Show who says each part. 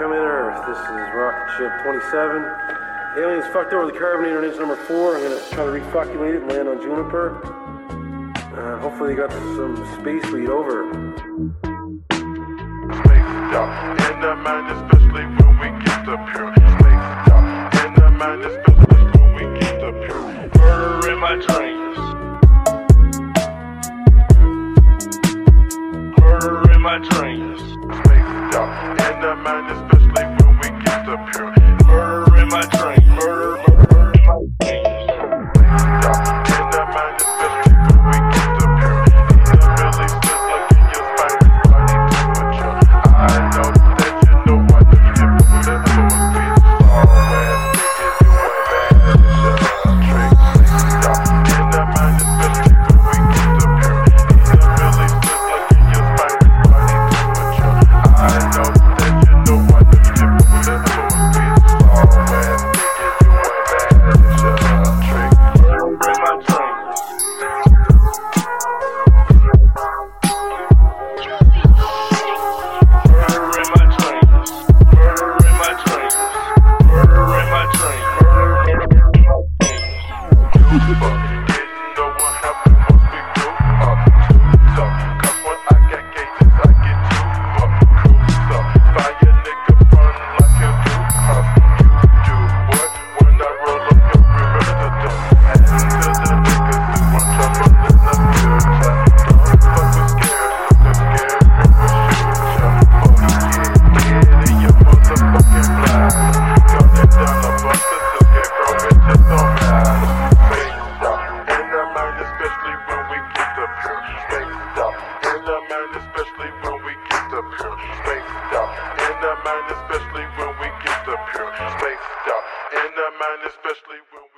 Speaker 1: Coming to Earth. This is rocket ship 27. Aliens fucked over the carbonator on inch number 4. I'm gonna try to refucculate it and land on Juniper. Hopefully you got some space weed over.
Speaker 2: Spaced out in the mind, especially when we get up here. Spaced out in the mind, especially when we get up here. Murder in my dreams. Murder in my dreams. Spaced out in the mind, especially when we get up here. Murder in my dreams. Murder in my dreams. Spaced out in the mind, especially when we get up here. In the belly, just like in your spider body temperature. I know that you know I know you didn't put that so it's been alright. Nigga, you ain't bad. Shut up, trick. Spaced out in the mind, especially when we get up here. In the belly, just like in your spider body temperature. I know that you know I know you didn't put that so it's been alright. Nigga, you ain't bad. Shut up, trick. Murder in my dreams. Murder in my dreams. Murder in my dreams. Murder in my dreams. Murder in my dreams. Didn't know what happened once we grew up. Too tough. 'Cause when I got gauges, I get too up. Cruise up. Fire nigga burn like you do. You do what? When I roll up your rear to the hand to the niggas who want trouble in the future. Don't fuck with scared, look scared and we'll shoot ya. Oh yeah, get in your motherfucking blind. Gun it down the buster, just get grown, it just don't matter. Spaced out in the mind, especially when we get up here. Spaced out in the mind, especially when we get up here. Spaced out in the mind, especially when we get up here. Spaced out in the mind, especially when